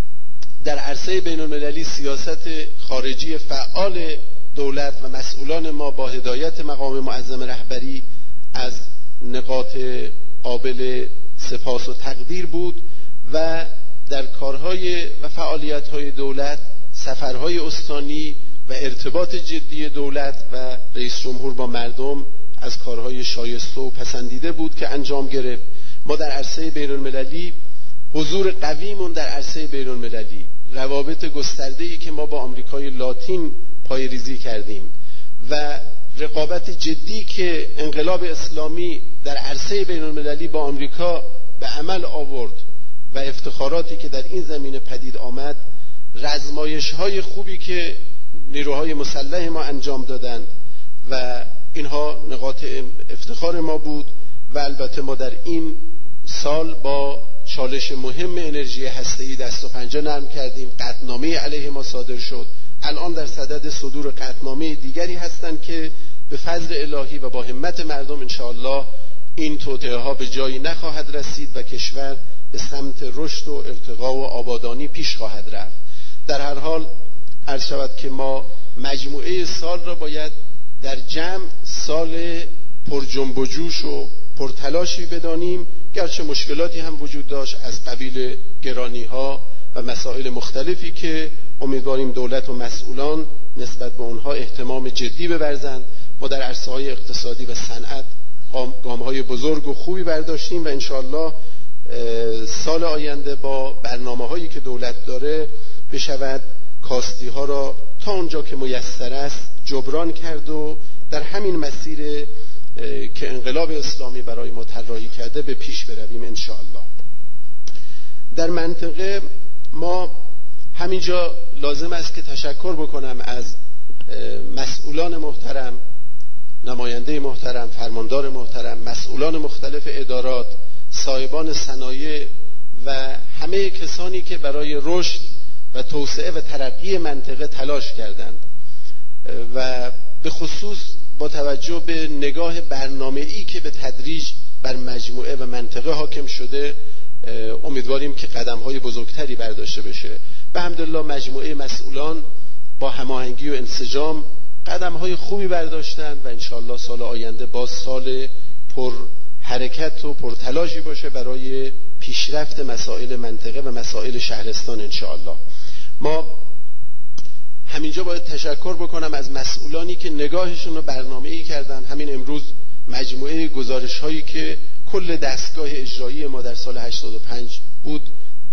در عرصه بین المللی سیاست خارجی فعال دولت و مسئولان ما با هدایت مقام معظم رهبری از نقاط قابل سپاس و تقدیر بود و در کارهای و فعالیت‌های دولت سفرهای استانی و ارتباط جدی دولت و رئیس جمهور با مردم از کارهای شایسته و پسندیده بود که انجام گرفت. ما در عرصه بین المللی حضور قویمون در عرصه بین المللی، روابط گسترده‌ای که ما با آمریکای لاتین پایه‌ریزی کردیم و رقابت جدی که انقلاب اسلامی در عرصه بین المللی با آمریکا به عمل آورد و افتخاراتی که در این زمینه پدید آمد، رزمایش‌های خوبی که نیروهای مسلح ما انجام دادند و اینها نقاط افتخار ما بود و البته ما در این سال با چالش مهم انرژی هسته‌ای دست و پنجه نرم کردیم. قطعنامه علیه ما صادر شد. الان در صدد صدور قطعنامه دیگری هستند که به فضل الهی و با همت مردم انشاءالله این توطئه ها به جایی نخواهد رسید و کشور به سمت رشد و ارتقا و آبادانی پیش خواهد رفت. در هر حال عرض شود که ما مجموعه سال را باید در جمع سال پر جنب و جوش و پرتلاشی بدانیم، گرچه مشکلاتی هم وجود داشت از قبیل گرانی ها و مسائل مختلفی که امیدواریم دولت و مسئولان نسبت به اونها اهتمام جدی بورزند. ما در عرصه های اقتصادی و صنعت گام های بزرگ و خوبی برداشتیم و انشاءالله سال آینده با برنامه هایی که دولت داره بشود کاستی ها را تا اونجا که میسر است جبران کرد و در همین مسیر که انقلاب اسلامی برای ما طراحی کرده به پیش برویم انشاءالله. در منطقه ما همینجا لازم است که تشکر بکنم از مسئولان محترم، نماینده محترم، فرماندار محترم، مسئولان مختلف ادارات، صاحبان صنایع و همه کسانی که برای رشد و توسعه و ترقی منطقه تلاش کردند و به خصوص با توجه به نگاه برنامه‌ای که به تدریج بر مجموعه و منطقه حاکم شده امیدواریم که قدم‌های بزرگتری برداشته بشه. به حمدالله مجموعه مسئولان با هماهنگی و انسجام قدم‌های خوبی برداشتند و انشاءالله سال آینده باز سال پر حرکت و پر تلاشی باشه برای پیشرفت مسائل منطقه و مسائل شهرستان انشاءالله. ما همینجا باید تشکر بکنم از مسئولانی که نگاهشون رو برنامه‌ای کردن. همین امروز مجموعه گزارش‌هایی که کل دستگاه اجرایی ما در سال هشتاد و پنج بود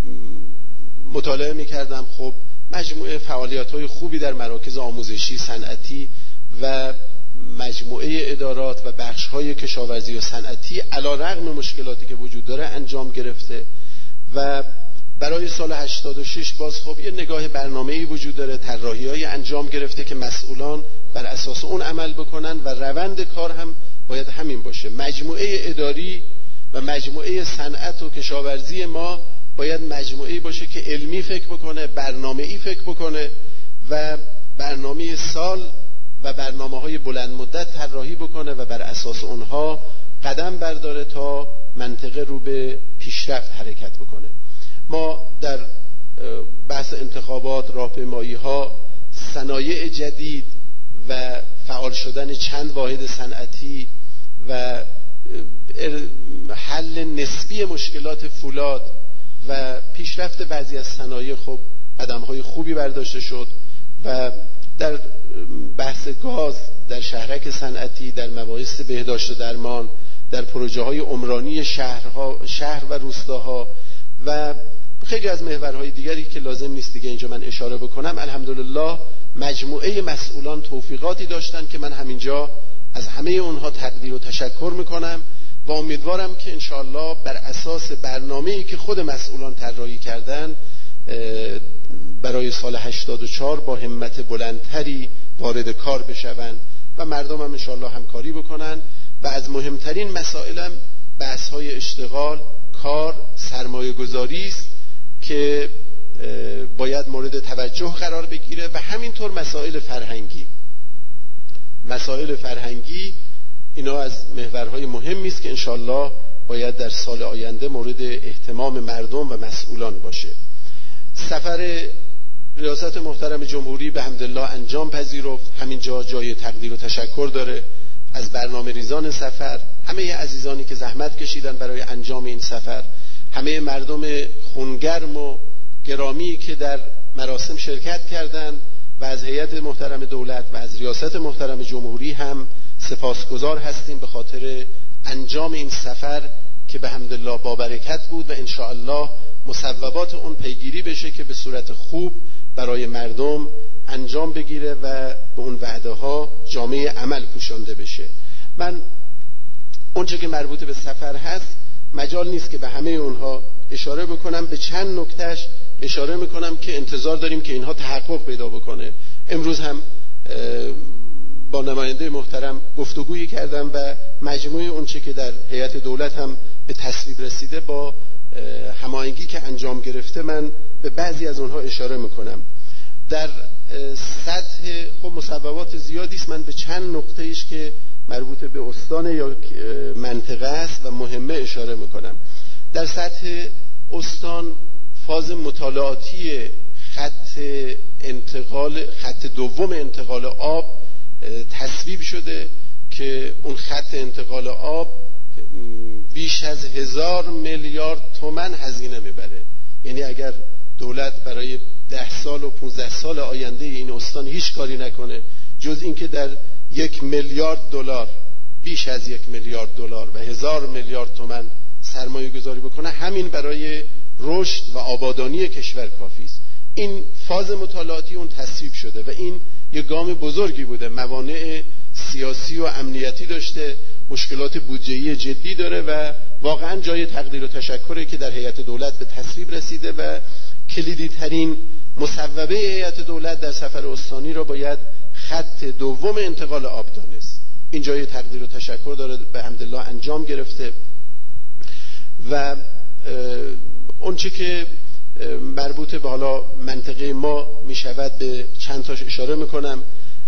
مطالعه می‌کردم. خب مجموعه فعالیت‌های خوبی در مراکز آموزشی، صنعتی و مجموعه ادارات و بخش‌های کشاورزی و صنعتی علی‌رغم مشکلاتی که وجود داره انجام گرفته و برای سال هشتاد و شش باز خب یه نگاه برنامه‌ای وجود داره، طراحی‌های انجام گرفته که مسئولان بر اساس اون عمل بکنن و روند کار هم باید همین باشه. مجموعه اداری و و مجموعه صنعت و کشاورزی ما باید مجموعه‌ای باشه که علمی فکر بکنه، برنامه‌ای فکر بکنه و برنامه سال و برنامه‌های بلند مدت طراحی بکنه و بر اساس اونها قدم برداره تا منطقه رو به پیشرفت حرکت بکنه. ما در بحث انتخابات، راهپیمایی‌ها، صنایع جدید و فعال شدن چند واحد صنعتی و حل نسبی مشکلات فولاد و پیشرفت بعضی از صنایع خب قدم‌های خوبی برداشته شد و در بحث گاز، در شهرک صنعتی، در مباحث بهداشت و درمان، در پروژه‌های عمرانی شهرها، شهر و روستاها و خیلی از محورهای دیگری که لازم نیست دیگه اینجا من اشاره بکنم، الحمدلله مجموعه مسئولان توفیقاتی داشتن که من همینجا از همه اونها تقدیر و تشکر میکنم و امیدوارم که انشاءالله بر اساس برنامه‌ای که خود مسئولان طراحی کردن برای سال هشتاد و چهار با همت بلندتری وارد کار بشوند و مردم هم انشاءالله همکاری بکنن و از مهمترین مسائلم بحث‌های اشتغال، کار، سرمایه گذاری است که باید مورد توجه قرار بگیره و همینطور مسائل فرهنگی. مسائل فرهنگی اینا از محورهای مهمی است که انشاءالله باید در سال آینده مورد اهتمام مردم و مسئولان باشه. سفر ریاست محترم جمهوری به حمدالله انجام پذیرفت. همینجا جای تقدیر و تشکر داره از برنامه ریزان سفر، همه عزیزانی که زحمت کشیدن برای انجام این سفر، همه مردم خونگرم و گرامی که در مراسم شرکت کردند و از هیئت محترم دولت و از ریاست محترم جمهوری هم سپاسگزار هستیم به خاطر انجام این سفر که به حمدالله با برکت بود و انشاءالله مصوبات اون پیگیری بشه که به صورت خوب برای مردم انجام بگیره و به اون وعده ها جامعه عمل پوشانده بشه. من اونچه که مربوط به سفر هست مجال نیست که به همه اونها اشاره بکنم، به چند نکتهش اشاره میکنم که انتظار داریم که اینها تحقق پیدا بکنه. امروز هم با نماینده محترم گفتگویی کردم و مجموعه اونچه که در هیئت دولت هم به تصویب رسیده با هماهنگی که انجام گرفته من به بعضی از اونها اشاره میکنم. در سطح خب مصوبات زیادی است، من به چند نقطه‌ایش که مربوط به استان یا منطقه است و مهمه اشاره میکنم. در سطح استان فاز مطالعاتی خط انتقال خط دوم انتقال آب تصویب شده که اون خط انتقال آب بیش از هزار میلیارد تومان هزینه میبره. یعنی اگر دولت برای ده سال و پونزده سال آینده این استان هیچ کاری نکنه جز اینکه در یک میلیارد دلار، بیش از یک میلیارد دلار و هزار میلیارد تومان سرمایه گذاری بکنه، همین برای رشد و آبادانی کشور کافی است. این فاز مطالعاتی اون تصویب شده و این یک گام بزرگی بوده. موانع سیاسی و امنیتی داشته، مشکلات بودجه‌ای جدی داره و واقعا جای تقدیر و تشکره که در هیئت دولت به تصویب رسیده و کلیدی ترین مصوبه هیئت دولت در سفر استانی را باید خط دوم انتقال آب دانست. این جای تقدیر و تشکر داره، به حمدالله انجام گرفته. و اون چه که مربوط به حالا منطقه ما می شود به چند تاش اشاره میکنم.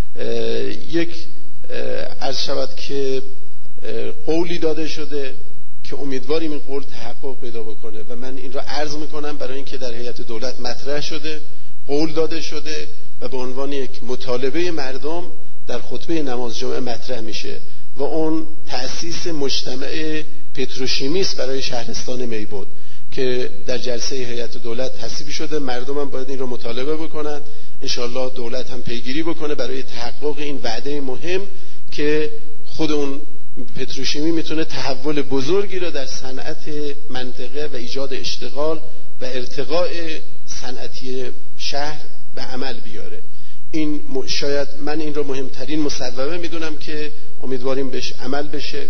یک عرض شود که قولی داده شده که امیدواریم این قول تحقق پیدا بکنه و من این را عرض میکنم برای اینکه در هیئت دولت مطرح شده، قول داده شده و به عنوان یک مطالبه مردم در خطبه نماز جمعه مطرح میشه و اون تأسیس مجتمع پتروشیمی است برای شهرستان میبود که در جلسه هیئت دولت تصویب شده. مردم هم باید این رو مطالبه بکنن، انشالله دولت هم پیگیری بکنه برای تحقق این وعده مهم که خود اون پتروشیمی میتونه تحول بزرگی را در صنعت منطقه و ایجاد اشتغال و ارتقاء صنعتی شهر به عمل بیاره. این شاید من این رو مهمترین مصوبه میدونم که امیدواریم بهش عمل بشه.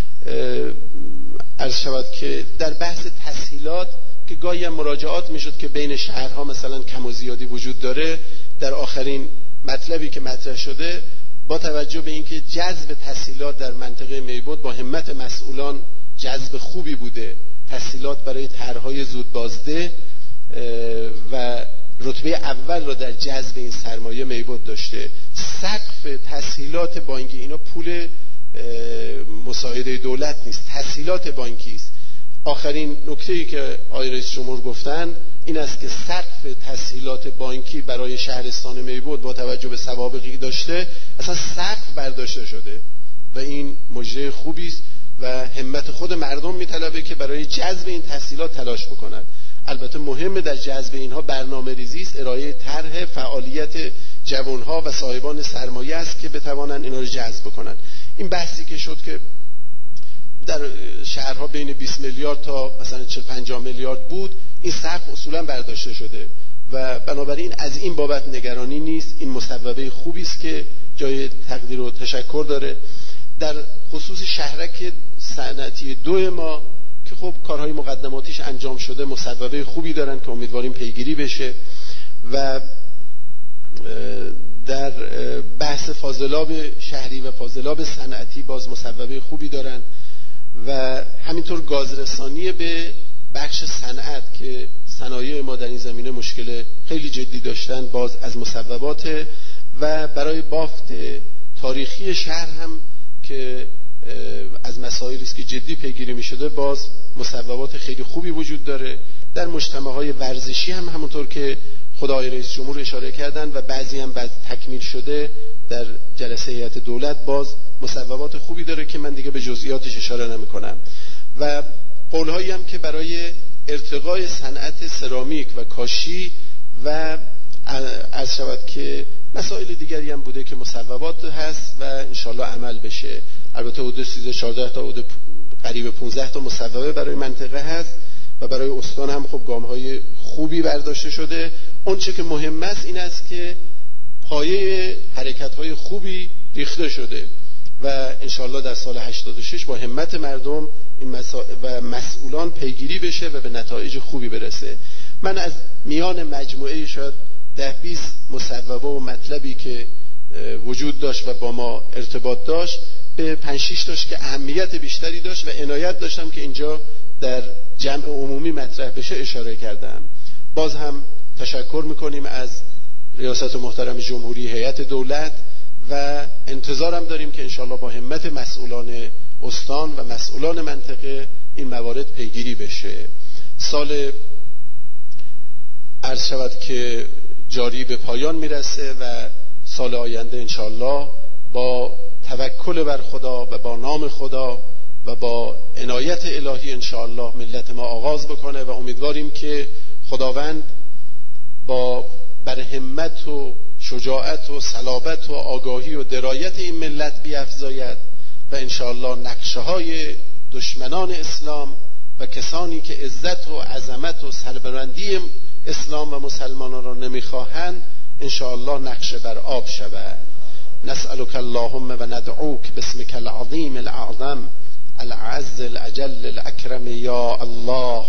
عرض شود که در بحث تسهیلات که گاهی هم مراجعات میشد که بین شهرها مثلا کم و زیادی وجود داره، در آخرین مطلبی که مطرح شده با توجه به اینکه جذب تسهیلات در منطقه میبود با همت مسئولان جذب خوبی بوده، تسهیلات برای طرحهای زود بازده و رتبه اول را در جذب این سرمایه میبود داشته. سقف تسهیلات بانکی، اینا پول مساعده دولت نیست، تسهیلات بانکی است. آخرین نکته‌ای که آقای رئیس جمهور گفتن این است که سقف تسهیلات بانکی برای شهرستان میبود با توجه به سوابقی داشته اصلا سقف برداشته شده و این مجری خوبی است و همت خود مردم میطلبه که برای جذب این تسهیلات تلاش بکنند. البته مهمه در جذب اینها برنامه ریزی است، ارائه طرح فعالیت جوانها و صاحبان سرمایه است که بتوانند اینا رو جذب کنند. این بحثی که شد که در شهرها بین بیست میلیارد تا مثلا چهل پنجاه میلیارد بود، این سقف اصولا برداشته شده و بنابراین از این بابت نگرانی نیست. این مصوبه خوبی است که جای تقدیر و تشکر داره. در خصوص شهرک صنعتی دو ما که خب کارهای مقدماتیش انجام شده، مصوبه خوبی دارن که امیدواریم پیگیری بشه و در بحث فاضلاب شهری و فاضلاب صنعتی باز مصوبه خوبی دارن و همینطور گازرسانی به بخش صنعت که صنایع ما در این زمینه مشکل خیلی جدی داشتن، باز از مصوبات و برای بافت تاریخی شهر هم که از مسائلی است که جدی پیگیری می شده، باز مصوبات خیلی خوبی وجود داره. در مجتمع‌های ورزشی هم همونطور که خدای رئیس جمهور اشاره کردن و بعضی هم بعد تکمیل شده در جلسه هیئت دولت، باز مصوبات خوبی داره که من دیگه به جزئیاتش اشاره نمی کنم. و قولهایی هم که برای ارتقای صنعت سرامیک و کاشی و از شود که مسائل دیگری هم بوده که مصوبات هست و انشالله عمل بشه. البته حدود سیزده چهارده تا حدود قریب پانزده تا مصوبه برای منطقه هست و برای استان هم خب گام‌های خوبی برداشته شده. اون چه که مهم است این است که پایه حرکت‌های خوبی ریخته شده و انشالله در سال هشتاد و شش با همت مردم این مسا... و مسئولان پیگیری بشه و به نتایج خوبی برسه. من از میان مجموعه شاید ده بیست مصوبه و مطلبی که وجود داشت و با ما ارتباط داشت به پنج شش تاش که اهمیت بیشتری داشت و عنایت داشتم که اینجا در جمع عمومی مطرح بشه اشاره کردم. باز هم تشکر میکنیم از ریاست محترم جمهوری، هیئت دولت و انتظارم داریم که انشالله با همت مسئولان استان و مسئولان منطقه این موارد پیگیری بشه. سال عرض شود که جاری به پایان میرسه و سال آینده انشالله با توکل بر خدا و با نام خدا و با عنایت الهی انشالله ملت ما آغاز بکنه و امیدواریم که خداوند با بر همت و شجاعت و صلابت و آگاهی و درایت این ملت بیفزاید و انشالله نقشه های دشمنان اسلام و کسانی که عزت و عظمت و سربلندی اسلام و مسلمانان را نمیخواهند انشالله نقشه بر آب شود. نسألك اللهم و ندعوک باسمك العظیم الاعظم العز الاجل الاکرم یا الله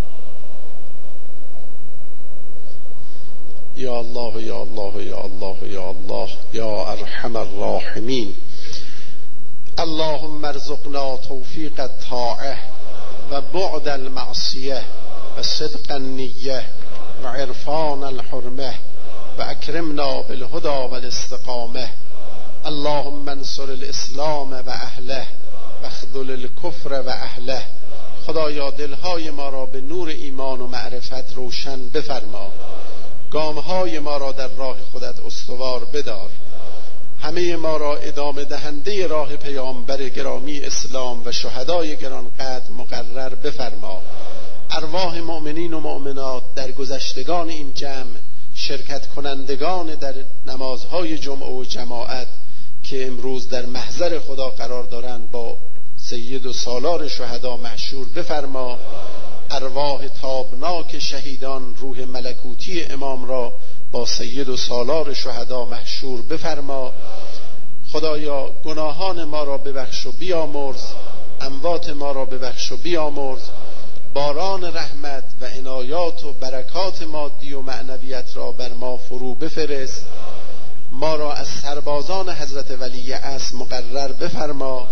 یا الله یا الله یا الله یا الله یا ارحم الراحمین. اللهم ارزقنا توفیق الطاعه و بعد المعصیه و صدق النیه و عرفان الحرمه و اکرمنا بالهدى والاستقامه. اللهم انصر الاسلام و اهله و خذل الکفر و اهله. خدایا دلهای ما را به نور ایمان و معرفت روشن بفرما، گامهای ما را در راه خودت استوار بدار، همه ما را ادامه دهنده راه پیامبر گرامی اسلام و شهدای گرانقدر مقرر بفرما. ارواح مؤمنین و مؤمنات در گذشتگان این جمع، شرکت کنندگان در نمازهای جمعه و جماعت که امروز در محضر خدا قرار دارند با سید و سالار شهدا محشور بفرما. ارواح تابناک شهیدان روح ملکوتی امام را با سید و سالار شهدا محشور بفرما. خدایا گناهان ما را ببخش و بیامرز، اموات ما را ببخش و بیامرز، باران رحمت و عنایات و برکات مادی و معنویت را بر ما فرو بفرست. ما را از سربازان حضرت ولی عصر مقرر بفرما،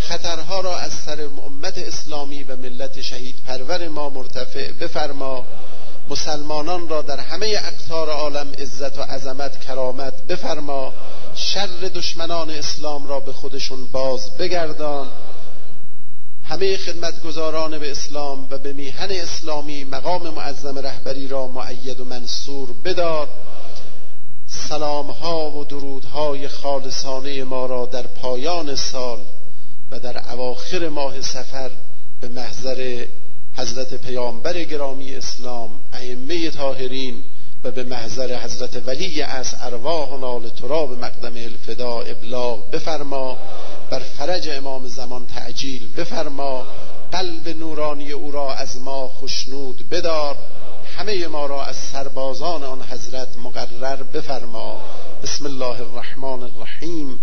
خطرها را از سر امت اسلامی و ملت شهید پرور ما مرتفع بفرما. مسلمانان را در همه اقطار عالم عزت و عظمت کرامت بفرما. شر دشمنان اسلام را به خودشون باز بگردان. همه خدمتگزاران به اسلام و به میهن اسلامی مقام معظم رهبری را مؤید و منصور بدار. سلامها و درودهای خالصانه ما را در پایان سال و در اواخر ماه صفر به محضر حضرت پیامبر گرامی اسلام، ائمه طاهرین و به محضر حضرت ولی عصر ارواحنا لتراب مقدم الفدا ابلاغ بفرما. بر فرج امام زمان تعجیل بفرما. قلب نورانی او را از ما خشنود بدار. همه ما را از سربازان آن حضرت مقرر بفرما. بسم الله الرحمن الرحیم.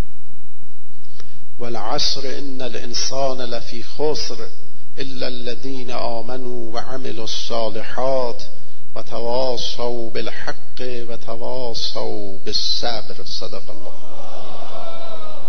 والعصر ان الانسان لفی خسر الا الذين آمنوا وعملوا الصالحات وتواصوا بالحق وتواصوا بالصبر. صدق الله.